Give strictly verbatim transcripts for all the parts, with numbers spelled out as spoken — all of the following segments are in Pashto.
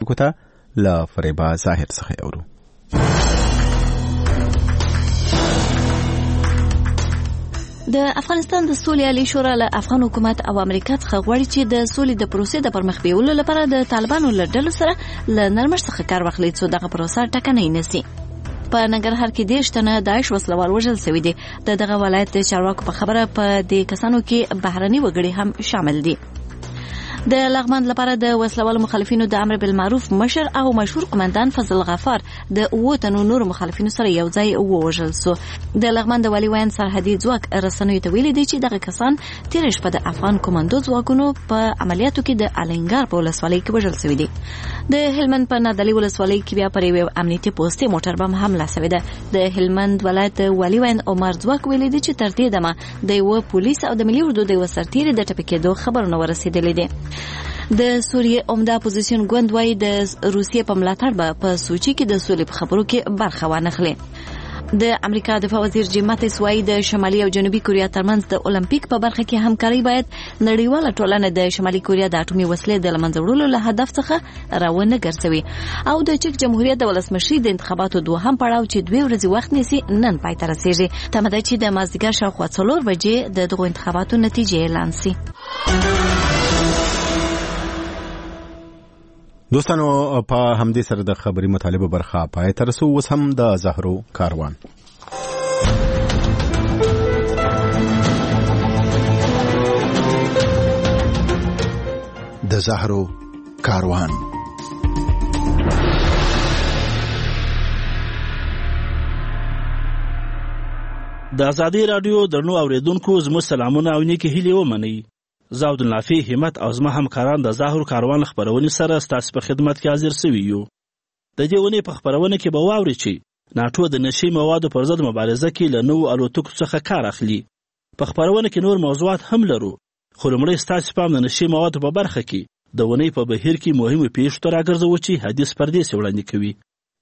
خلکو ته له فریبا ظاهر څخه اورو. د افغانستان د سولې عالی شورا له افغان حکومت او امریکا څخه غواړي چې د سولې د پروسې د پرمخ بیولو لپاره د طالبانو له ډلو سره له نرمښت څخه کار واخلي څو دغه پروسه ټکنۍ نشي. په ننګرهار کې دېرش تنه داعش وسلوال وژل شوي دي. د دغه ولایت د چارواکو په خبره په دې کسانو کې بهرني وګړي هم شامل دي. د لغمان لپاره د وسلوالو مخالفینو د امر بالمعروف مشر او مشهور قومندان فضل غفار د اوو تنو نور مخالفینو سره یو ځای ووژل شو. د لغمان د والي ویان سرحدي ځواک رسنیو ته ویلي دي چې دغه کسان تېره شپه د افغان کمانډو ځواکونو په عملیاتو کې د الینګار په ولسوالۍ کې وژل شوي دي. د هلمند په نادعلي ولسوالۍ کې بیا پر یوه امنیتي پوستې موټر بم حمله شوې ده. د هلمند ولایت والي ویان عمر ځواک ویلي دي چې تر دې دمه د یوه پولیس او د ملي اردو د یوه سرتیري د ټپي کېدو خبرونه ورسېدلي دي. د سوریې عمده اپوزیسیون ګوند وايي د روسیې په ملاتړ به په سوچي کې د سولې په خبرو کې برخه وانخلي. د امریکا دفاع وزیر جیم ماتیس وايي د شمالي او جنوبي کوریا ترمنځ د اولمپیک په برخه کې همکاري باید نړیواله ټولنه د شمالي کوریا د اټومي وسلې د له منځه وړلو له هدف څخه راونه ګرځوي. او د چک جمهوریت د ولسمشري د انتخاباتو دوهم پړاو چې دوه ورځې وخت نیسي نن پای ته رسیږي. تمه ده چې د مازدیګر شاوخوا څلور بجې د دغو انتخاباتو نتیجې اعلان شي. دوستانو په همدې سره د خبري مطالبه برخه پای ته رسو. اوس هم د زهرو کاروان. د زهرو کاروان. د ازادي رادیو درنو اوریدونکو زموږ سلامونه او نیکی هیلې ومنئ. زه عبدالنافع همت او زما همکاران د زهرو کاروان خبرونې سره ستاسو په خدمت کې حاضر سوي یو. د دې ونې په خبرونه کې به واورئ چې ناټو د نشي موادو پر ضد مبارزه کې له نوو الوتکو څخه کار اخلي. په خبرونه کې نور موضوعات هم لرو، خو لومړی ستاسو پام د نشي موادو په برخه کې د ونې په بهیر کې مهمو پیښو ته راګرځوو چې حدیث پردیسي وړاندې کوي.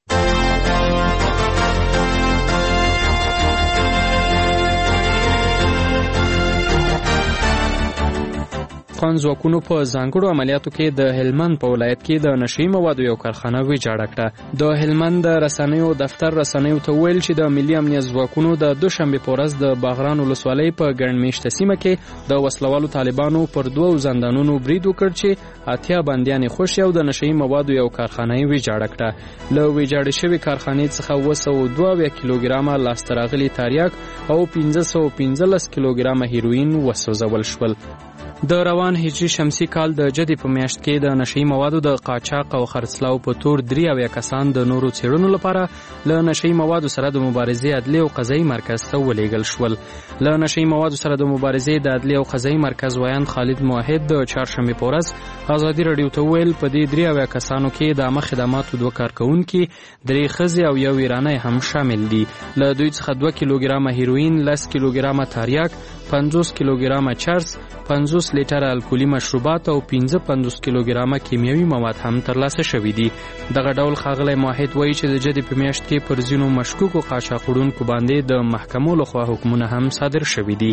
افغان ځواکونو په ځانګړو عملیاتو کې د هلمند په ولایت کې د نشي موادو یو کارخانه ویجاړه کړه. د هلمند رسنیو دفتر رسنیو ته ویل چې د ملي امنیت ځواکونو د دوشنبه په ورځ د باغران ولسوالۍ په ګڼمېشته سیمه کې د وسلوالو طالبانو پر دوو زندانونو برید وکړ چې اتیا بندیان خوشي او د نشي موادو یو کارخانه ویجاړه کړه. له ویجاړې شوې کارخانې څخه اوه سوه دوه کیلوګرامه لاسته راغلي تریاک او پنځه سوه پنځلس کیلوګرامه هیروین وسوځول شول. د روان هجري شمسي کال د جدي په میاشت کې د نشي موادو د قاچاق او خرڅلاو په تور درې اویا کسان د نورو څېړنو لپاره له نشي موادو سره د مبارزې عدلي او قضایي مرکز ته ولېږل شول. له نشي موادو سره د مبارزې د عدلي او قضایي مرکز ویان خالد موحد د چهارشنبې په ورځ ازادي راډیو ته ویل په دې درې اویا کسانو کې د عامه خدماتو دوه کارکوونکي، درې ښځې او یو ایرانی هم شامل دي. له دوی څخه دوه کیلوګرامه هیروین، لس کیلوګرامه تریاک، پنځوس کیلوګرامه چرس، پنځوس لیټره الکولي مشروبات او پنځه پنځوس کیلوګرامه کیمیاوي مواد هم ترلاسه شوي دي. دغه ډول ښاغلی موحد وایي چې د جدي په میاشت کې پر ځینو مشکوکو قاچاق وړونکو باندې د محکمو لخوا حکمونه هم صادر شوي دي.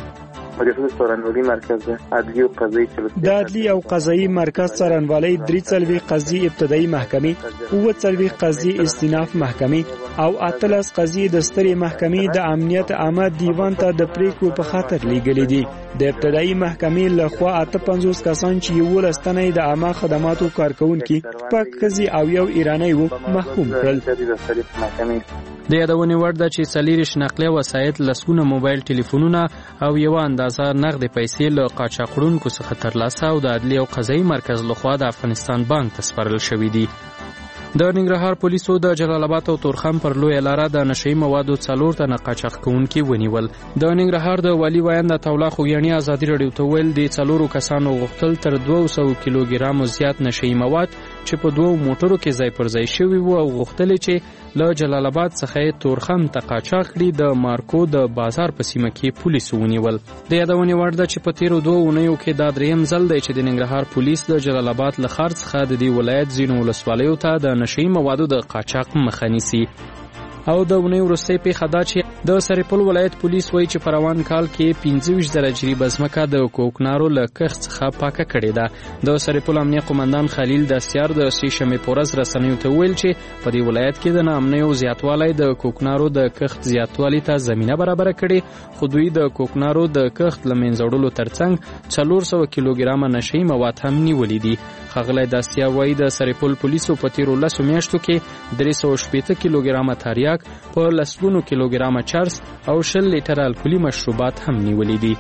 د عدلي او قضایي مرکز څارنوالۍ درې څلوېښت قضیې ابتدایي محکمې، اووه څلوېښت قضیې استیناف محکمې او اتلس قضیې د سترې محکمې د امنیت عامه دیوان ته د پریکړو په خاطر لیږلي دي. د ابتدایي محکمې لخوا اته پنځوس کسان چې یولس تنه د عامه خدماتو کارکوونکي، شپږ ښځې او یو ایرانی وو محکوم کړل. د یادونې وړ ده چې څلېرویشت نقلیه وسایط، لسګونه موبایل ټلیفونونه او یوه اندازه نغدې پیسې له قاچاق وړونکو څخه ترلاسه او د عدلي او قضایي مرکز لخوا د افغانستان بانک ته سپارل شوي دي. د ننګرهار پولیسو د جلال آباد او تورخم پر لویه لاره د نشي موادو څلور تنه قاچاق کوونکي ونیول. د ننګرهار د والي ویان د تولا خوګیاڼي ازادي راډیو ته ویل د څلورو کسانو غوښتل تر دوه سوه کیلوګرامو زیات نشي مواد چې په دوو موټرو کې ځای پر ځای شوي وو او غوښتل چې له جلال آباد څخه تورخم ته قاچاق کړي. د مارکو د بازار په سیمه کې پولیسو ونیول. د یادونې وړ ده چې په تیرو دوه اونیو کې دا دریم ځل دی چې د ننګرهار پولیس د جلال آباد له ښار څخه د دې ولایت ځینو ولسوالیو ته د نشي موادو د قاچاق مخه نیسي. او د ونې وروستۍ پیښه دا چې د سرپل ولایت پولیس وایي چې په روان کال کې پنځه ویشت زره جریبه ځمکه د کوکنارو له کښت څخه پاکه کړې ده. د سرپل امنیه قومندان خلیل دستیار د سې شنبې په ورځ رسنیو ته وویل چې په دې ولایت کې د ناامنیو زیاتوالی د کوکنارو د کښت زیاتوالي ته زمینه برابره کړې، خو دوی د کوکنارو د کښت له منځه وړلو ترڅنګ څلور سوه کیلوګرامه نشهیي مواد هم نیولي دي. ښاغلی دستیار وایي د سرپل پولیسو په تیرو لسو میاشتو کې درې سوه شپېته کیلوګرامه تریاک، په لسګونو کیلوګرامه چرس او شل لیټره الکولي مشروبات هم نیولي دي.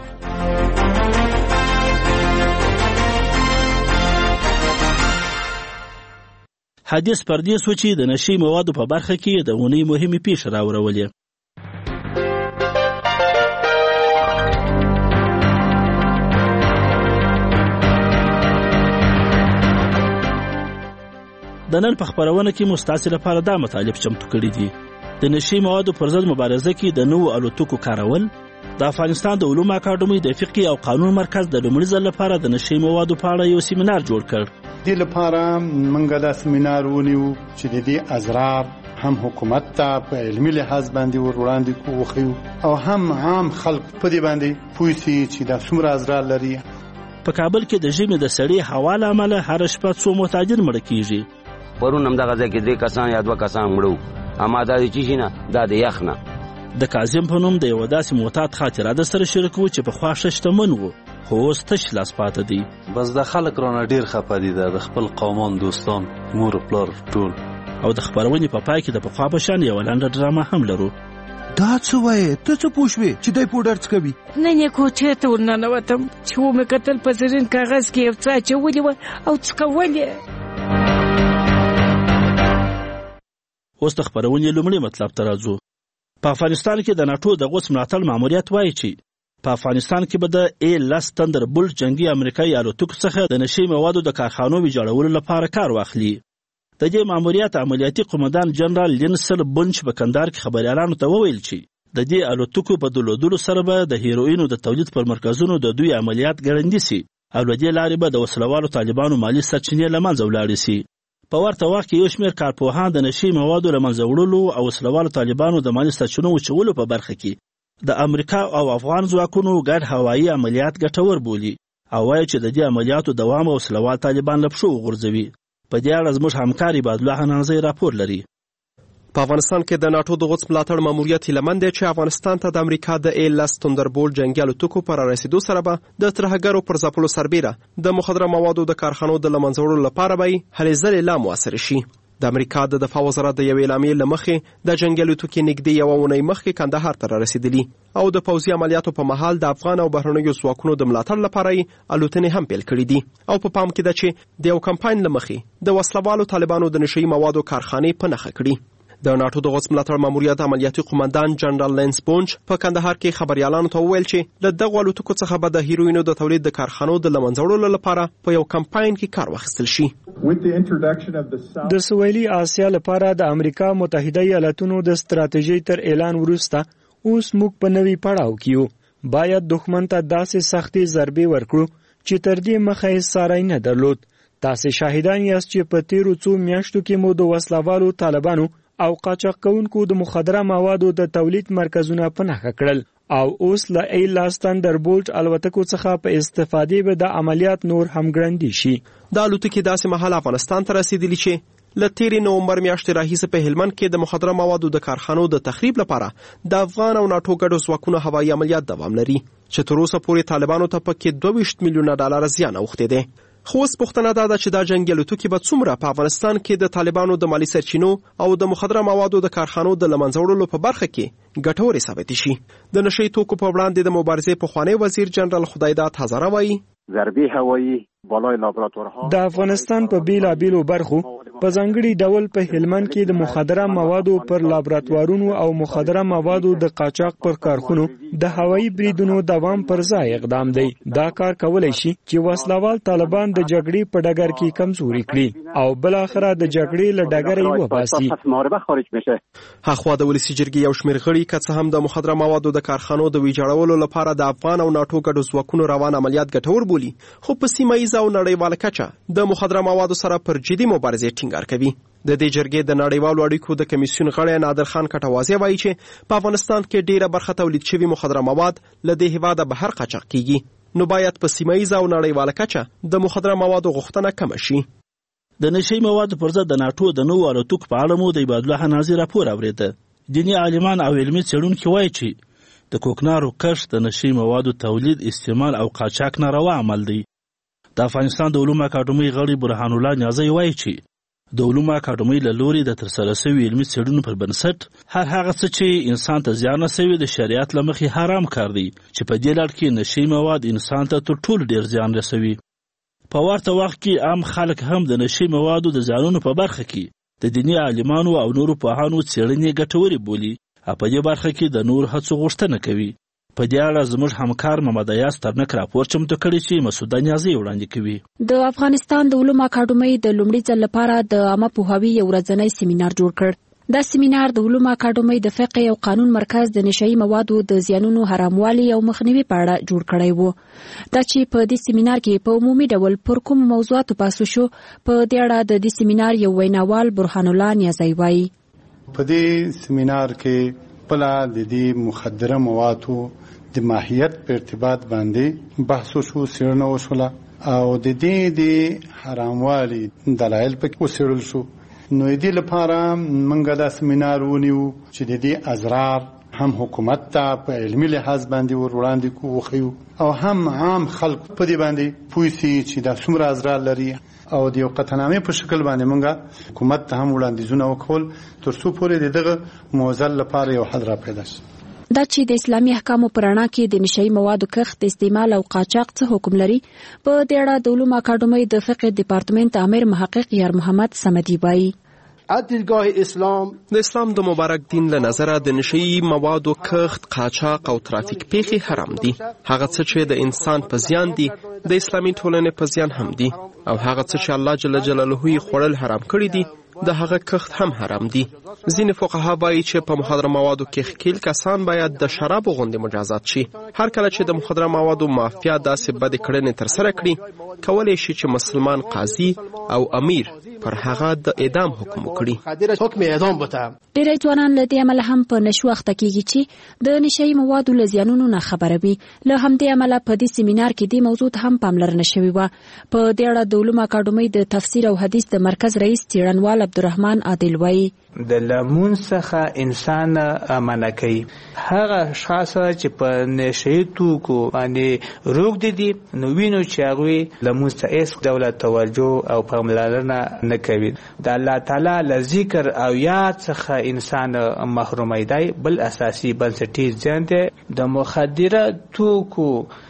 حدیث پردیس و چې د نشي موادو په برخه کې د اونۍ مهمې پیښې راورولې. د نن په خپرونه کې مو ستاسې لپاره دا مطالب چمتو کړي دي. د نشي موادو پر ضد مبارزه کې د نوو الوتکو کارول، د افغانستان د علومو اکاډمۍ د فقه او قانون مرکز د لومړي ځل لپاره د نشي موادو په اړه یو سیمینار جوړ کړ. دې لپاره موږ دا سیمینار ونیو چې د دې اضرار هم حکومت ته په علمي لحاظ باندې ور وړاندې کوو او هم عام خلک په دې باندې پوه شي چې دا څومره اضرار لري. په کابل کې د ژمي د سړې هوا له امله هره شپه څو متاجر مړه کیږي. پرون هم دغه ځای کې درې کسان یا دوه کسان مړه وو، اما دا د چی نه دا د یخ نه. د کاظم په نوم د یوه داسې معتاد خاطره د سره شریک و چې پخوا ښه شتمن و، خو اوس تش لاس پاته دی. بس د خلک رانه ډېر خفه دي، د خپل قومان دوستان مور پلار ټول. او د خپرونې په پای کې د پخوا په شان یوه لنډه ډرامه هم لرو. دا څه وایې؟ ته څه پوه شوې چې دی پوډر څکوي؟ نن یې کوټې ته ورننوتم چې ومې کتل په زرین کاغذ کې یو څه اچولي وه او څکول یې. اوس د خپرونې لومړي مطلب ته راځو. په افغانستان کې د ناټو د غوڅ ملاتړ ماموریت وایي چې په افغانستان کې به د ای لس تندربولټ جنگي امریکایي الوتکو څخه د نشي موادو د کارخانو ویجاړولو لپاره کار واخلي. د دې ماموریت عملیاتي قومندان جنرال لینسل بونچ په کندهار کې خبریالانو ته وویل چې د دې الوتکو په درلودلو سره به د هیروینو د تولید پر مرکزونو د دوی عملیات ګړندي سي او له دې لارې به د وسلوالو طالبانو مالي سرچینې له منځه ولاړې سي. په ورته وخت کې یو شمېر کارپوهان د نشي موادو له منځه وړلو او وسلوالو طالبانو د مالي سرچینو وچولو په برخه کې د امریکا او افغان ځواکونو ګډ هوایي عملیات ګټور بولي او وایي چې د دې عملیاتو دوام او وسلوال طالبان له پښو وغورځوي. په دې اړه زموږ همکار عبادالله حنانزی راپور لري. په افغانستان کې د ناټو د غوڅ ملاتړ ماموریت هیله مند دی چې افغانستان ته د امریکا د ای لس تندربولټ جنګي الوتکو پر رسیدو سره به د ترهګرو پر ځپلو سربیره د مخدره موادو د کارخانو د له منځه وړلو لپاره به هلې ځلې لا مؤثره شي. د امریکا د دفاع وزارت د یوې اعلامیې له مخې د جنګي الوتکې نږدې یوه اونۍ مخکې کندهار ته رارسېدلي او د پوځي عملیاتو په مهال د افغان او بهرنیو ځواکونو د ملاتړ لپاره یې الوتنې هم پیل کړي دي. او په پام کې ده چې د یو کمپاین له مخې د وسلوالو طالبانو د نشهیي موادو کارخانې په نښه کړي. د ناټو د غوڅ ملاتړ ماموریت عملیاتي قومندان جنرال لینس بونچ په کندهار کې خبریالانو ته وویل چې له دغو الوتکو څخه به د هیروینو د تولید د کارخانو د له منځه وړلو لپاره په یو کمپاین کې کار واخیستل شي. د سویلي آسیا لپاره د امریکا متحده ایالاتونو د ستراتیژۍ تر اعلان وروسته اوس موږ په نوي پړاو کې یو. باید دښمن ته داسې سختې ضربې ورکړو چې تر دې مخه یې ساری نه درلود. تاسې شاهدان یاست چې په تیرو څو میاشتو کې مو د وسلوالو طالبانو او قاچاق کوونکو د مخدره موادو د تولید مرکزونه په نښه کړل او اوس له ای لس تندربولټ الوتکو څخه په استفادې به د عملیات نور هم ګړندي شي. د الوتکې داسې مهال افغانستان ته رسیدلی چې له تیرې نومبر میاشتې راهیسې په هلمند کې د مخدره موادو د کارخانو د تخریب لپاره د افغان او ناټو ګډو ځواکونو هوایي عملیات دوام لري چې تر اوسه پورې طالبانو ته پکې دوه ویشت میلیونه ډالر زیان اوښتی دی. خو اوس پوښتنه دا ده چې دا جنګي الوتکې به څومره په افغانستان کې د طالبانو د مالي سرچینو او د مخدره موادو د کارخانو د له منځه وړلو په برخه کې ګټورې ثابتې شي. د نشهیي توکو په وړاندې د مبارزې پخوانی وزیر جنرال خدایداد هزاره وایي ضربې هوایي بالای لابراتوارها د افغانستان په بیلابیلو برخو په ځانګړي ډول په هلمند کې د مخدره موادو پر لابراتوارونو او مخدره موادو د قاچاق پر کارخونو د هوایي بریدونو دوام پر ځای اقدام دی. دا کار کولای شي چې وسلوال طالبان د جګړې په ډګر کې کمزوري کړي او بل اخره د جګړې له ډګره یې وباسي. هاخوا د ولسي جرګې یو شمېر غړي که څه هم د مخدره موادو د کارخانو د ویجاړولو لپاره د افغان او ناټو ګډو ځواکونو روان عملیات ګټور بولي، خو په سیمه ییزه او نړیواله کچه د مخدره موادو سره پر جدي مبارزې ټینګار کوي. د دې جرګې د نړیوالو اړیکو د کمیسیون غړی نادر خان کټوازی وایي چې په افغانستان کې ډیره برخه تولید شوي مخدره مواد له دې هیواده بهر قاچاق کیږي، نو باید په سیمه ییزه او نړیواله کچه د مخدره موادو غوښتنه کمه شي. د نشي موادو پر ضد د ناټو د نوو الوتکو په اړه مو د عبادالله نازي راپور اورېده. دیني عالمان او علمي څېړونکي وایي چې د کوکنارو کښت د نشي موادو تولید، استعمال او قاچاق ناروا عمل دی. د افغانستان د علومو اکاډمۍ غړي برهان الله نیازی وایي چې د علومو اکاډمۍ له لوري د ترسره شوي علمي څېړنو پر بنسټ هر هغه څه چې انسان ته زیان رسوي د شریعت له مخې حرام کار دی، چې په دې لړ کې نشي مواد انسان ته تر ټولو ډېر زیان رسوي. په ورته وخت کې عام خلک هم د نشي موادو د زیانونو په برخه کې د دیني عالمانو او نورو پوهانو څېړنې ګټورې بولي او په دې برخه کې د نور هڅو غوښتنه کوي. په دې اړه زموږ همکار محمد ایاز ترنک راپور چمتو کړی چې مسعود نیازی وړاندې کوي. د افغانستان د علومو اکاډمۍ د لومړي ځل لپاره د عامه پوهاوي یو ورځنی سیمینار جوړ کړ. دا سیمینار د علومو اکاډمۍ د فقه او قانون مرکز د نشئی موادو د زیانونو حراموالي او مخنیوي په اړه جوړ کړی وو. دا چې په دې سیمینار کې په عمومي ډول پر کوم موضوعاتو بحث شو، په دې اړه د دې سیمینار یو ویناوال برهان الله نیازی وایي. په دې سیمینار کې بل د دې مخدره موادو د ماهیت په ارتباط باندې بحث وشو، څېړنه وشوله او د دې د حراموالي دلایل پکې وڅېړل شو. نو دې لپاره موږ دا سیمینار ونیو چې د دې اضرار هم حکومت ته په علمي لحاظ باندې ور وړاندې کوو وښیو او هم عام خلک په دې باندې پوه سي چې دا څومره اضرار لري او د یو قطعنامې په شکل باندې موږ حکومت ته هم وړاندیزونه وکول تر څو پورې د دغه موزل لپاره یو حد را پیدا شي. دا چې د اسلامي احکامو په رڼا کې د نشئی موادو کښت، استعمال او قاچاق څه حکم لري، په دې اړه د علومو اکاډمۍ د فقه ډپارټمنټ امیر محقق یار محمد صمدي وایي. عدلگاه اسلام د اسلام د مبارک دین له نظره د نشئی موادو کښت، قاچاق او ترافیک پیښې حرام دي. هغه څه چې د انسان په زیان دي د اسلامي ټولنې په زیان هم دي، او هغه څه چې الله جل جلاله یې خوړل حرام کړي دي د هغه کښت هم حرام دي. ځینې فقها وایي چې په مخدره موادو کې ښکیل کسان باید د شرابو غوندې مجازات شي. هر کله چې د مخدره موادو مافیا داسې بدې کړنې ترسره کړي، کولی شي چې مسلمان قاضي او امیر پر هغه د اعدام حکم وکړي. ډېری ځوانان له دې امله هم په نشو اخته کیږي چې د نشئی موادو له زیانونو نه خبره وي. له همدې امله په دې سیمینار کې دې موضوع ته هم پاملرنه شوې وه. په دې اړه د علومو اکاډمۍ د تفسیر او حدیث د مرکز رئیس څېړنوال عبدالرحمن عادل وایي. د لمون څخه انسان منع کوي. هغه اشخاص چې په نشئی توکو باندې روږدي دي، نو وینو چې هغوی لمونځ ته هېڅ ډوله توجه او پاملرنه نه کوي. د الله تعالی له ذکر او یاد څخه انسان محرومی دی. بل اساسي بنسټیز ځان دی د مخدره توکو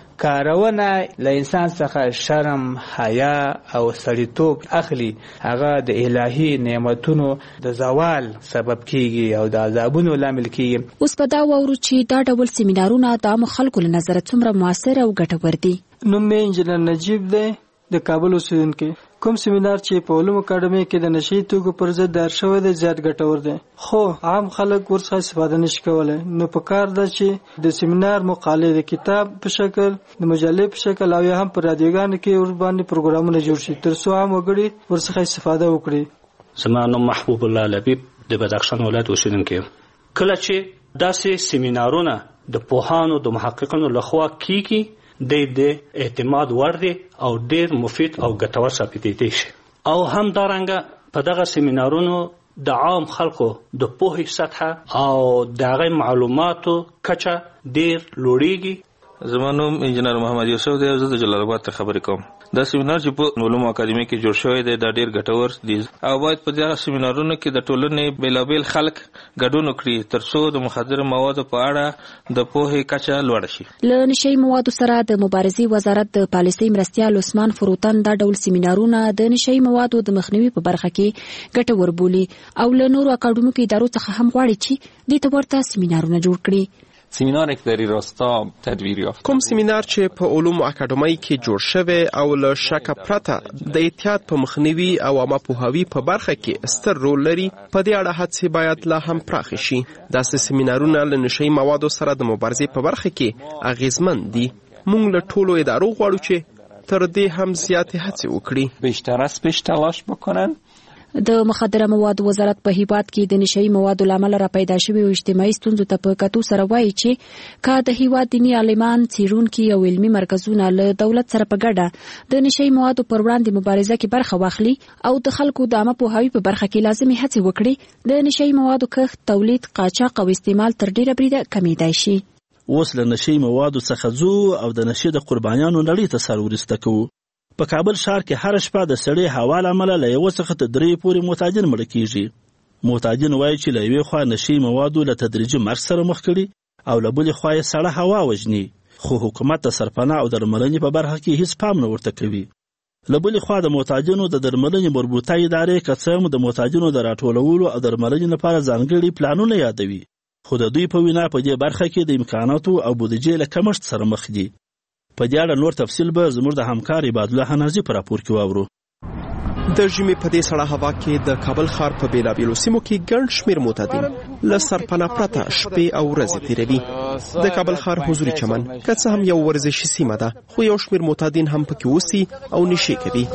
کارونه له انسان څخه شرم، حیا او سړیتوب اخلي. هغه د الهي نعمتونو د زوال سبب کیږي او د عذابونو لامل کیږي. اوس په دا وورو چې دا ډول سیمینارونه د عامو خلکو له نظره څومره موثر او ګټور دي. نوم مې انجینر نجیب دی، د کابل اوسیدونکی. کوم سیمینار چې په علومو اکاډمۍ کې د نشئی توکو پر ضد دایر شوی دی زیات ګټور دی، خو عام خلک ورڅخه استفاده نشي کولی. نو په کار ده چې د سیمینار مقالې د کتاب په شکل، د مجلې په شکل او یا هم په رادیوګانو کې ور باندې پروګرامونه جوړ شي تر څو عام وګړي ورڅخه استفاده وکړي. زما نوم محبوب الله لبیب د بدخشان ولایت اوسیدونکی. کله چې داسې سیمینارونه د پوهانو د محققینو لخوا کیږي، د د اعتماد وړ دی او ډیر مفید او ګټور ثابتېدی شي. او هم دارنګه په دغه سیمینارونو د عام خلکو د پوهې سطحه او د هغې معلوماتو کچه ډیر لوړیږي. زما نوم انجینر محمد یوسف دی، زه د جلال آباد ته خبرې کوم. دا سیمینار چې په علومو اکاډمۍ کې جوړ شوی دی دا ډیر ګټور دی او باید په دغه سیمینارونو کې د ټولنې بیلابیل خلک ګډون وکړي تر څو د مخدره موادو په اړه د پوهې کچه لوړه شي. له نشئی موادو سره د مبارزې وزارت د پالیسۍ مرستیال عثمان فروتن دا ډول سیمینارونه د نشئی موادو د مخنیوي په برخه کې ګټور بولي او له نورو اکاډمیکو ادارو څخه هم غواړي چې دې ته ورته سیمینارونه جوړ کړي. سیمینار که در این راستا تدویر یافت. کوم سیمینار چې په علومو اکاډمۍ کې جوړ شوی او له شکه پرته د احتیاط په مخنیوي او عامه پوهاوي په برخه کې ستر رول لري، په دې اړه هڅې باید لا هم پراخې شي. داسې سیمینارونه له نشئی موادو سره د مبارزې په برخه کې اغیزمن دي. موږ له ټولو ادارو غواړو چې تر دې هم زیاتې هڅې وکړي. بیشتر از پیش تلاش بکنن. د مخدره موادو وزارت په هیواد کې د نشئی موادو لامل را پیدا شوی او اجتماعي ستونزو ته په کتو سره وایي چې کا د هیواد دیني عالمان څیړونکي او علمي مرکزونه له دولت سره په ګډه د نشئی موادو پر وړاندې مبارزه کې برخه واخلي او د خلکو د عامه پوهاوي په برخه کې لازمي هڅې وکړي د نشئی موادو کښت، تولید، قاچاق او استعمال تر ډیره بریده کمیدای شي. اوس له نشئی موادو څخه ځو او د نشې د قربانیانو نړۍ ته سر ورسته کوو. په کابل ښار کې هر شپه د سړې هوا له امله له یوه څخه تر درې پورې معتادین مړه کیږي. معتادین وایي چې له یوې خوا نشې موادو له تدریجي مرګ سره مخ کړي او له بلې خوا یې سړه هوا وژني، خو حکومت د سرپناه او درملنې په برخه کې هیڅ پام نه ورته کوي. له بلې خوا د معتادینو د درملنې مربوطه ادارې که څه هم د معتادینو د راټولولو او درملنې لپاره ځانګړي پلانونه یادوي، خو د دوی په وینا په دې برخه کې د امکاناتو او بودیجې له کمښت سره مخ دي. په دې اړه نور تفصیل به زموږ د همکار عبادالله حنازي په راپور کې واورو. د ژمي په دې سړه هوا کې د کابل ښار په بیلابیلو سیمو کې ګڼ شمېر معتادین له سرپناه پرته شپې او ورځې تېروي. د کابل ښار حضوري چمن که څه هم یو ورزشي سیمه ده، خو یو شمېر معتادین هم پکې اوسي او نشې کوي.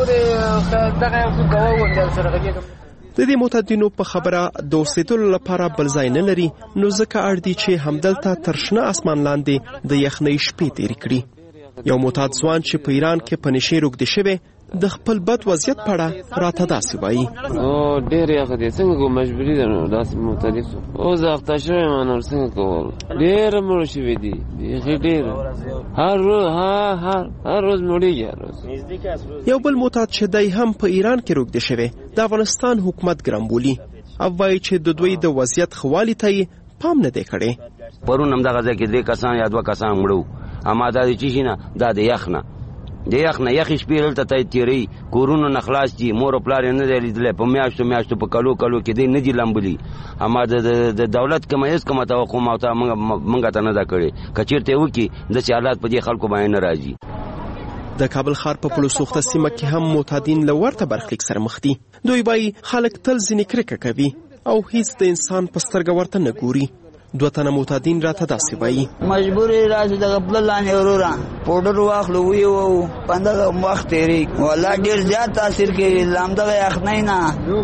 د دې معتادینو په خبره د اوسېدلو لپاره بل ځای نه لري، نو ځکه اړ دي چې همدلته تر شنه اسمان لاندې د یخنۍ شپې تېرې کړي. یو معتاد ځوان چې په ایران کې په نشې روږدی شوی د خپل بد وضعیت په اړه راته داسې وایي. او ډېر یخ دی، څنګه کوو، مجبوري ده، نو داسې معتادی شو. اوس اخته شوی یم، نور څنګه کوم، ډېر مړه شوي دي، بیخي ډېر، هر روز هر هر روز مړېږي هر روز. یو بل معتاد چې دی هم په ایران کې روږدی شوی د افغانستان حکومت ګرم بولي او وایي چې د دوی د وضعیت ښه والي ته یې پام نه دی کړی. پرون همدغه ځای کې درې کسان یا دوه کسان مړه، اما دا د چی شي نه، دا د یخ نه د یخ نه یخې شپې دلته ته تېروي، کورونو نه خلاص دي، مور او پلار یې نه دی لیدلی، په میاشتو میاشتو په کلو کلو کې دی نه دي لمبلي. اما د دولت کومه هېڅ کومه توقع ما ته موږ ته نه ده کړې، که چېرته یې وکړي داسې حالات په دې خلکو باندې نه راځي. د کابل ښار په پلو سوخته سیمه کې هم معتادین له ورته برخلیک سره مخ دي. دوی وایي خلک تل ځینې کرکه کوي او هیڅ د انسان په سترګه ورته نه ګوري. دوه تنه معتادین راته داسې وایي. مجبور راځي دغه بل لاندې وروره پوډر واخلو ویو پندغه وخت تیری والله ډیر زیات تاثیر کوي لامدغه یخنۍ نه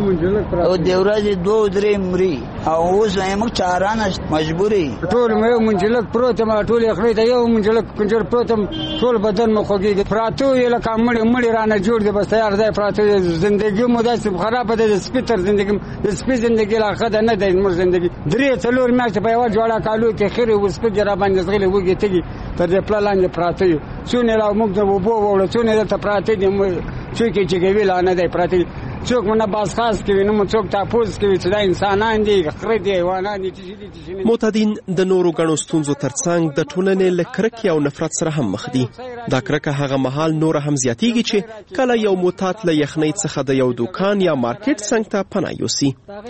او د ورځې دوه درې مري او اوس موږ چارانه مجبوري ټول مې منجلک پروت ما ټول یخنۍ ته یو منجلک کنجر پروتم ټول بدن مخ خوږي پراتو یې لکه مړ مړ رانه جوړ دی بس تیار دی پراتو زندگی مو داسې خراب ده سپیتر زندگی د سپی زندگی لا خدای نه دی مر زندگی درې څلور میاشتې په یو جوړه کالو کې خیر وسپګ را باندې زغلې وګي تګي تر دې پلان پراته یو څونه را موږ د وبو وړو څونه ته پراته دي څوک چې کوي لا نه دی پراته څوک نه باز خاص کوي نو څوک تاسو کوي چې دا انسانان دي خره دي حیوانات دي چې معتادین د نورو غنو ستونزو ترڅنګ د ټولنې له کرکې او نفرت سره هم مخ دي. دا کرکه هغه مهال نور هم زیاتیږي چې کله یو معتاد له یخنۍ څخه د یو دکان یا مارکیټ څنګ ته پناه یوسي.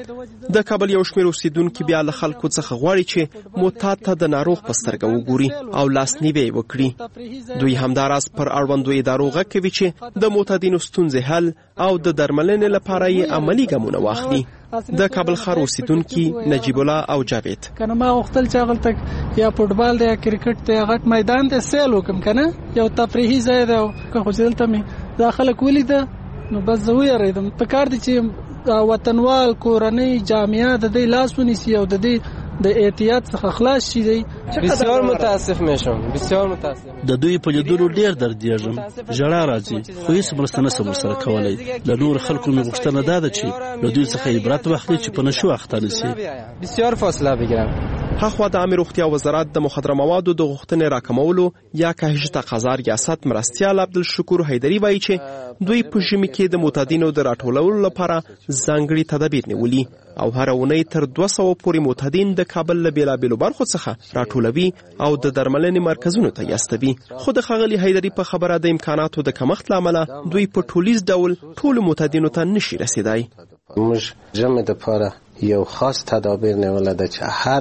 د کابل یو شمېر اوسیدونکي بیا له خلکو څخه غواړي چې معتاد ته د ناروغ په سترګه وګوري او لاسنیوی وکړي. دوی همداراز پر اړوندو ادارو غږ کوي چې د معتادینو ستونزې حل او د درملنې لپاره یې عملي ګامونه واخلي. د کابل ښار اوسیدونکي نجیب الله او جاوید کنه ما وختل چې هغه تک یا فوټبال دی یا کرکټ دی غټ میدان دی سیل وکم کنه یو تفریحي ځای دی که خو دلته مې دا خلک ولیده نو بس زه ویریدم په کار دی چې وطنوال کورنۍ جامعه د دې لاس ونیسي او د دې د احتیاط څخه خلاص شي. دی بسیار متاسف میشم بسیار متاسف د دوی په لیدلو ډیر دردیږم ژړا راځي خو هیڅ مرسته نشم ورسره کولی. له نور خلکو مې غوښتنه دا ده چې له دوی څخه عبرت واخلي چې په نشو اخته نشي. بسیار فاصله بگیرم. هاخوا د عامه روغتیا وزارت د مخدره موادو د غوښتنې راکمولو یا کاهش تقاضا ریاست مرستیال عبدالشکور حیدري وایي چې دوی په ژمي کې د معتادینو د راټولولو لپاره ځانګړي تدابیر نیولي او هر اونۍ تر دوه سوه پورې معتادین د کابل له بېلابېلو برخو څخه راټولوي او د درملنې مرکزونو ته یاستوي. خو د ښاغلي حیدري په خبره د امکاناتو د کمښت له امله دوی په ټولیز ډول ټولو معتادینو ته نشي رسیدای. موږ ژمي دپاره یو خاص تدابیر نیولی ده چې هر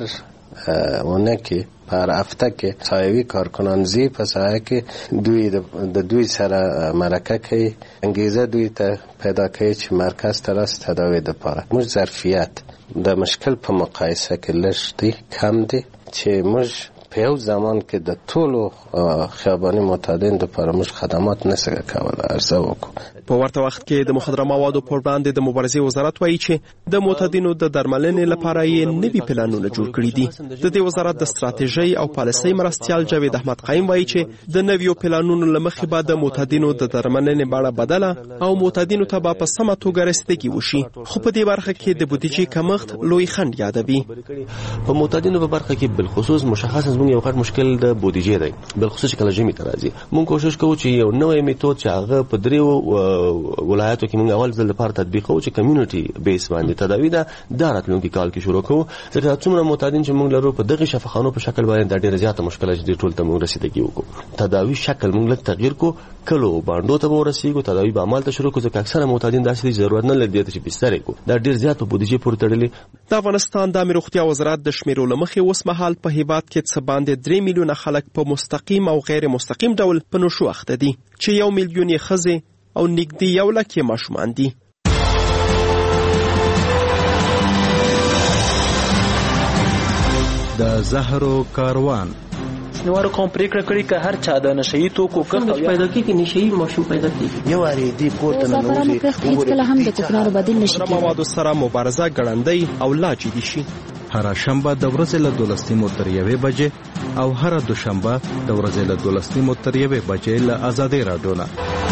اونه کې پر هفته کې سایوي کارکنان زی په سایه کې دوی د دوی سره مرکه کوي انګیزه دوی ته پیدا کوي چې مرکز ته راست تداوی دپاره. موږ ظرفیت د مشکل په مقایسه کې لږ دی کم دی چې موږ په یو زمان کې د ټولو خیاباني معتادین لپاره موږ خدمات نسو کولای ارزو وکړو. په ورته وخت کې د مخدره موادو پر وړاندې د مبارزې وزارت وایي چې د معتادینو د درملنې لپاره یې نوي پلانونه جوړ کړي دي. د دې وزارت د ستراتیژي او پالیسۍ مرستیال جاوید احمد قایم وایي چې د نویو پلانونو له مخې به د معتادینو د درملنې بڼه بدله او معتادینو ته به په سمه توګه رسیدګي وشي. خو په دې برخه کې د بودیجې کمښت لوی خنډ یادوي. په معتادینو په برخه کې بالخصوص مشخص زموږ یو غټ مشکل د بودیجې دی، بالخصوص کله ژمي ته راځي. موږ کوشش کوو چې یو نوی میتود چې هغه په دریو ولایتو کې موږ اول ځل لپاره تطبیق کوو چې کمیونټي بیس باندې تداوی ده دا راتلونکي کال کې شروع کوو. ځکه څومره معتادین چې موږ لرو په دغه شفاخانو په شکل باندې د ډېر زیاته مشکله چې ټول ته موږ رسیدګي وکړو. تداوی شکل موږ لږ تغییر کو کلو باندې ته ورسیږو، تداوی به عمل ته شروع کو ځکه اکثره معتادین داسې دي ضرورت نه لري چې بستر کو دا ډېر زیات په بودیجې پورې تړلي. د افغانستان د روغتیا وزارت د شمیرو لمخې اوس مهال په هیواد کې څه باندې درې میلیونه خلک په مستقیم او غیر مستقیم ډول په نشو اخته دي چې یو میلیون یې ښځې او نږدې یو لک یې ماشومان دي. د زهرو کاروان نوارو کوم پریکړه کړې که هر چا د نشئی توکو کښت پیدا کیږي نشئی ماشوم پیدا کیږي یو اړې دی پورته نه نوځي هیڅ کله هم د کوکنارو بدیل نشي کېدای. موادو سره مبارزه ګړندۍ او لا جدي شي. هر شنبه د ورځې له دولس نیمو تر یوې بجې او هر دوشنبه د ورځې له دولس نیمو تر یوې بجې له آزادۍ راډیو نه.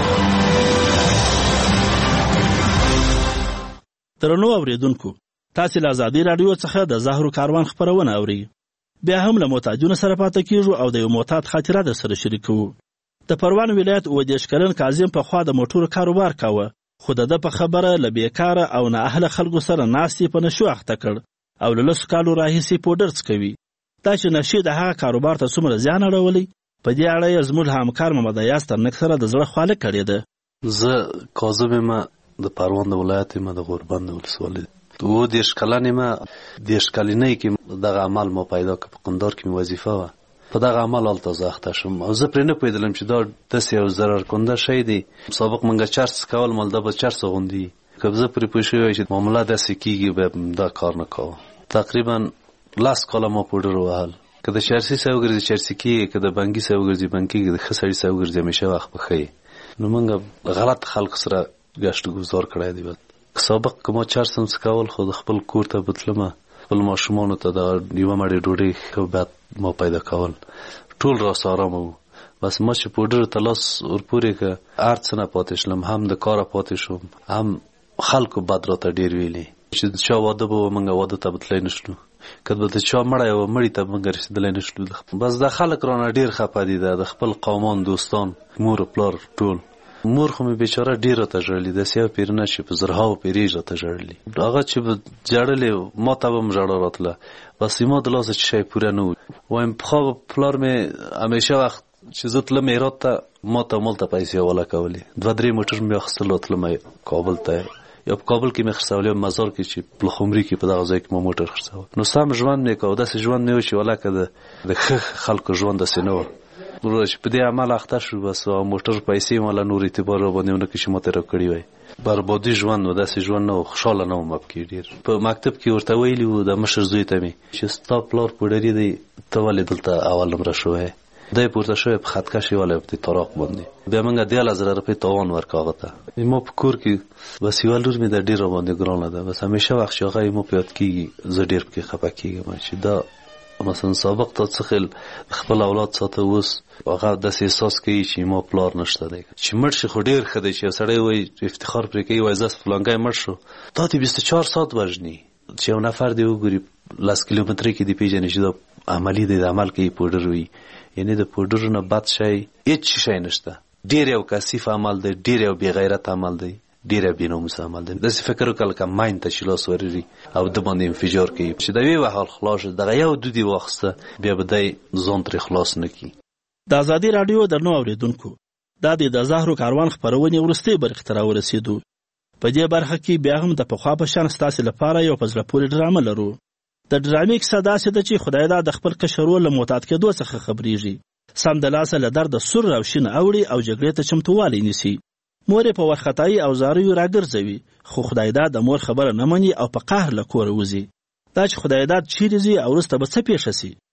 درنو اوریدونکو، تاسو له آزادۍ راډیو څخه د زهرو کاروان خبرونه اورئ. بیا هم له معتادینو سره پاتې کیږو او د یو معتاد خاطره در سره شریکوو. د پروان ولایت اووه دېرش کلن کاظم پخوا د موټرو کاروبار کاوه، خو د ده په خبره له بیکاره او نااهله خلکو سره ناستې په نشو اخته کړ او له لسو کالو راهیسې پوډر څکوي. دا چې نشې د هغه کاروبار ته څومره زیان اړولی، په دې اړه یې زموږ همکار محمد ایاز ترنک سره د زړه خواله کړې ده. زه کاظم یم، د پروان د ولایت یم، د غوربند ولسوالۍ اووه دېرش کلن یم. دېرش کلنۍ کې دغه عمل ما پیدا کړ، په قندار کې مې وظیفه وه. په دغه عمل هلته زه اخته شوم او زه پرې نه پوهېدلم چې دا داسې یو ضرر کنده شی دی. سابق موږ چرس کول مال دا به چرس غوندي، که زه پرې پوه شوی وای چې معامله داسې کېږي به دا کار نه کوه. تقریبا لس کاله ما پوډر ووهل. که د چرسي سړی وګرځي چرسي کېږي، که د بنګي سړی وګرځي بنګ کېږي، د ښه سړي سړی وګرځي همیشه وخت به ښه یي. نو موږ غلط خلکو سره ګشت ګذار کړی دی. سابق که ما چرس هم څکول، خو د خپل کور ته بتلمه، خپل ماشومانو ته د یوه مړۍ ډوډۍ ښه بد ما پیدا کول، ټول راسه ارامه وو. بس ما چې پوډرو ته لاس ورپورې که هر څه نه پاتې شلم، هم د کاره پاتې شوم، هم خلکو بد راته ډېر ویلې چې د چا واده به وه موږ واده ته بتلی نه شلو، که د چا مړی وه مړي ته موږ رسېدلی نه شلو. بس دا خلک رانه ډېر خفه دي، د خپل قومان دوستان مور و پلار ټول. مور خو مې بیچاره ډېر راته ژړلي، داسې یو پیرنه چې په زرهاو پیرې راته ژړلي. هغه چې به ژړلې ما ته به هم ژړا راتله، بس ما د لاسه چې شی پوره نه و. وایم پخوا به پلار مې همیشه وخت چې زه تلم هرات ته، ما ته ملته پیسې حواله کولې. دوه درې موټر مې اخیستل او تلم کابل ته، یا په کابل کې مې خرڅولې، یا مزار کې چې پلخمري کې په دغه ځای کې ما موټر خرڅول. نو سم ژوند مې کوه، داسې ژوند مې و چې ولکه د ښه خلکو ژوند داسې نه وه. چې په دې عمل اخته شو، بس موټر پیسې مالا نور اعتبار را باندې ونه کړي چې ما ته راکړي وای. بربادي ژوند و، داسې ژوند نه و، خوشحاله نه وم پکې ډېر. په مکتب کې ورته ویلي وو د مشر زوی ته مې چې ستا پلار پوډري دی، ته ولې دلته اول نمره شوی؟ دی پورته شوی په خطکش یې والی په طراق باندې. بیا موږ دیارلس زره روپۍ تاوان ورکړه هغه ته. ما په کور کې بس یوه لور مې دا ډېر راباندې ګرانه ده، بس همیشه وخت چې هغه یې ما په یاد کېږي زه ډېر پکې خفه کېږم چې دا مثلا سابق تا څه خیل خپل اولاد ساته، اوس هغه داسې احساس کوي چې ما پلار نشته دی. چې مړ شي خو ډېر ښه دی چې یو سړی وایي افتخار پرې کوي، وایي زه فلانکی مړ شو، دا دې بیست و چهار ساعت وژني. چې یو نفر دی وګوري لس کیلومترۍ کې دې پېژني چې دا عملي دی، د عمل کوي پوډر وي. یعنې د پوډرو نه بد شی هېڅ شی نشته. ډېر یو کثیف عمل دی، ډېر یو بې غیرت عمل دی، ډېر بې ناموسه عمل دی. داسې فکر وکړه لکه ماین ته چې لاس ورېږي او ده باندې انفجار کوي، چې د یوې وهل خلاص شي، دغه یو دود یې واخیسته بیا به دی ځان ترې خلاص نه کړي. د ازادي راډیو درنو اورېدونکو، دا د د زهرو کاروان خپرونې وروستۍ برخې ته راورسېدو. په دې برخه کې بیا هم د پخوا په شان ستاسې لپاره یو په زړه پورې ډرامه لرو. د ډرامې کیسه داسې ده چې خدای دا د خپل کشر ورور له معتاد کېدو څخه خبرېږي، سمدلاسه له درده سور او شین اوړي او جګړې ته چمتووالی نیسي. مور یې په وارخطایي او زاریو راګرځوي، خو خدای دا د مور خبره نه مني او په قهر له کوره وځي. دا چې خدای دا چیرې ځي او وروسته به څه پېښه سي،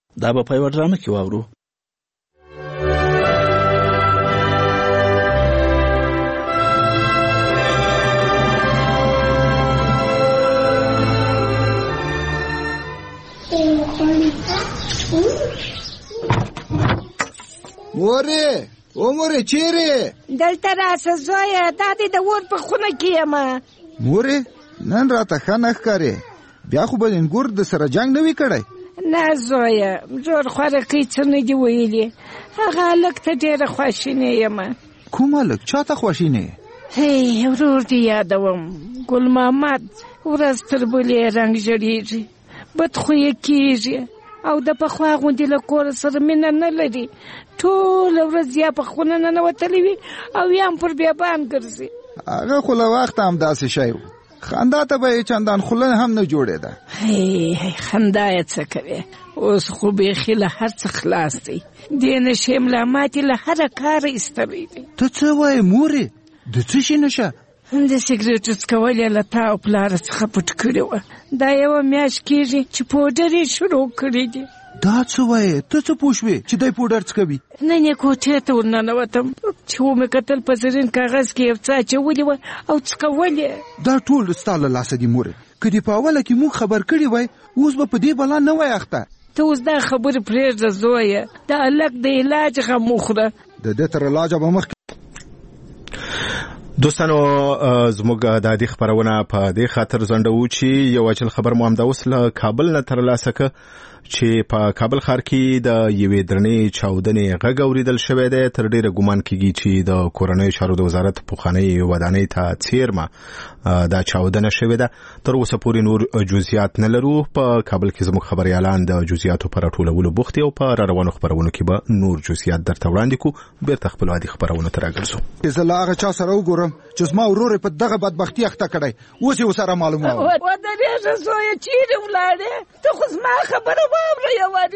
دا به په یوه ډرامه کې واورو. مورې او مورې چیرې دلته راسه زویه، دا دې د اور په خونه کې یم. مورې نن راته ښه نه ښکارې، بیا خو به لنګور د سره جنګ نه وي کړی؟ نه زویه، جوړ خوارقۍ څه نه دي ویلي. هغه هلک ته ډېره خواشینې یم. کوم هلک؟ چا ته خواشینې؟ هی ورور دې یادوم، ګل محمد. ورځ تر بلې رنګ ژړېږي، بدخویه کېږي او د پخوا غوندې له کور سره مینه نه لري. ټوله ورځ یا په خونه ننوتلی وي او یا هم پر بیابان ګرځي. هغه خو له وخته همداسې شی و، خندا ته به یې چندان خوله هم نه جوړېده. هی هی خندا یې څه کوي، اوس خو بیخي له هر څه خلاص دی. دې نشې ملا ماتې له هره کاره ایستلی دی. ته څه وایې مورې؟ د څه شي نشه؟ د سګرېټو څکول یې له تا او پلاره څخه پټ کړي وه. دا یوه میاشت کېږي چې پوډر یې شروع کړي دي. دا څه وایې؟ ته څه پوه شوې چې دی پوډر څکوي؟ نن یې کوټې ته ورننوتم چې ومې کتل په زرین کاغذ کې یو څه اچولي وه او څکول یې. دا ټول ستا له لاسه دي مورې. که دې په اوله کې موږ خبر کړي وای، اوس به په دې بلا نه وای اخته. ته اوس دا خبرې پرېږده زویه، د هلک د علاج غم وخوره. د دې تر علاجه به مخکې دوستانو زموږ د دې خبرونه په دې خاطر ځنډوو چې یو اجل خبر مو همدا اوس له کابل نه ترلاسه کړ چې په کابل ښار کې د یوې درنې چاودنې غږ اورېدل شوی دی. تر ډېره ګمان کېږي چې د کورنیو چارو د وزارت پخوانۍ ودانۍ ته څیرمه دا چاودنه شوې ده. تر اوسه پورې نور جزئیات نه لرو. په کابل کې زموږ خبریالان د جزئیاتو په راټولولو بوخت دي او په راروانو خبرونو کې به نور جزئیات درته وړاندې کړو. بیرته خپلو عادي خبرونو ته راګرځو. زه له هغه چا سره وګورم چې زما ورور په دغه بدبختي اخته کړی، اوس یې ورسره معلوموم. ودرېږه زویه، چیرې ولاړې؟ ته خو زما خبره واوره یوازې.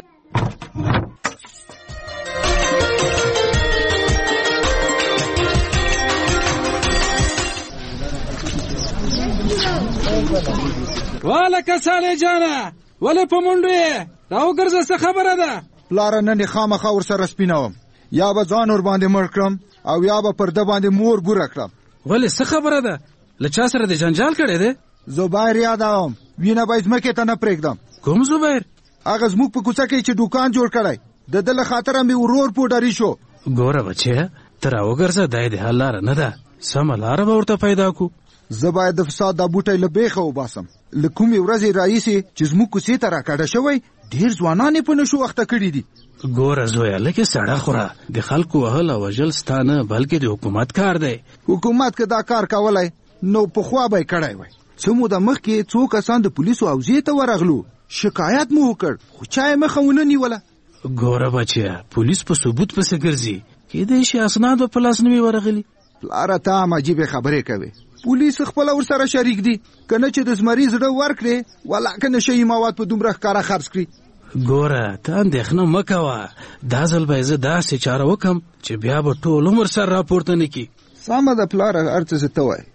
والکه صالح جانه، ولې په منډو یې؟ راوګرځه، څه خبره ده؟ پلاره نن یې خامخا ورسره سپینوم، یا به ځان ور باندې مړ کړم او یا به پر ده باندې مور ګوره کړم. ولې څه خبره ده؟ له چا سره دې جنجال کړی دی؟ زبیر یادوم، وینه به یې ځمکې ته نه پرېږدم. کوم زبیر؟ هغه زموږ په کوڅه کې چې دوکان جوړ کړی، د ده له خاطره مې ورور پوډري شو. ګوره بچیه، ته راوګرځه، دا یې د حل لاره نه ده، سمه لاره به ورته پیدا کړو. زه باید د فساد دا بوټی له بیخه وباسم. له کومې ورځې راهیسې چې زموږ کوڅې ته راکډه شوی، ډېر ځوانان یې په نشو اخته کړي دي. ګوره زویه، لږې سړه خوره، د خلکو وهل او وژل ستا نه بلکې د حکومت کار دی. حکومت که دا کار کولی نو پخوا به یې کړی وی. څه موده مخکې څو کسان د پولیسو حوزې ته ورغلو، شکایت مو وکړ، خو چا یې مخه ونه نیوله. ګوره بچیه، پولیس په ثبوت پسې ګرځي، کیدای شي اسناد به په لاس نه وي ورغلي. پلاره ته هم عجیبې خبرې کوې. پولیس خپله ورسره شریک دي، که نه چې د زمري زړه ورکړې، ولاکه نشهیي مواد په دومره ښکاره خرڅ کړي. ګوره ته اندېښنه مه کوه، دا ځل به یې زه داسې چاره وکړم چې بیا به ټول عمر سر راپورته نه کړي. سمه ده پلاره، هر څه زه ته وایې.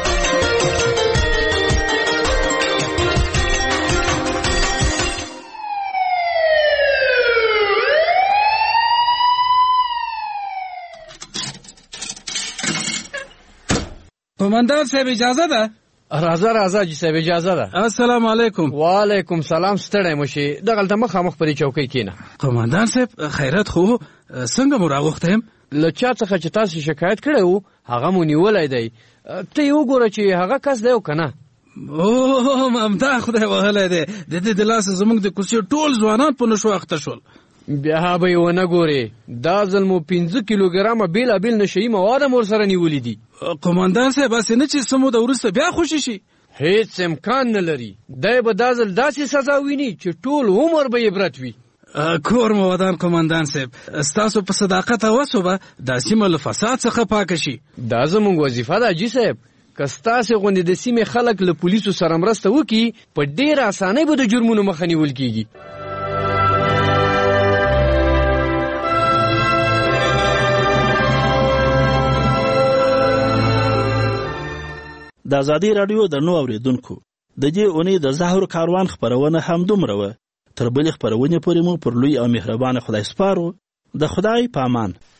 قومندان صاحب اجازه ده؟ راځه راځه جی صاحب اجازه ده. السلام علیکم. وعلیکم سلام. ستړی مشي، دغلته مخامخ په دې چوکۍ کېنه. قومندان صاحب خیرت خو څنګه مو راغوښته یم؟ له چا څخه چې تاسو شکایت کړی وو هغه مو نیولی دی. ته یې وګوره چې هغه کس دی او که نه. اوه ممتا خدای وهلی دی، د دې د لاسه زموږ د کوڅې ټول ځوانان په نشو اخته شول. بیا به یې ونه ګورې، دا ځل مو پنځه کیلوګرامه بېلابېل نشهیي مواد هم ورسره نیولي دي. قومندان صاحب هسې نه چې څه موده وروسته بیا خوشي شي؟ هیڅ امکان نه لري. دی به دا ځل داسې سزا ویني چې ټول عمر به یې عبرت وي. کور مو ودان قومندان صاحب، ستاسو په صداقت او هڅو به دا سیمه له فساد څخه پاکه شي. دا زموږ وظیفه ده جي صاحب. که ستاسې غوندې د سیمې خلک له پولیسو سره مرسته وکړي، په ډېره اسانۍ به د جرمونو مخه نیول کېږي. د ازادي راډیو د نو اوریدونکو د دې اونۍ د زهر کاروان خبرونه هم دومره وه. تر بلې خپرونې پورې مو پر لوی او مهربانه خدای سپارو. د خدای په امان.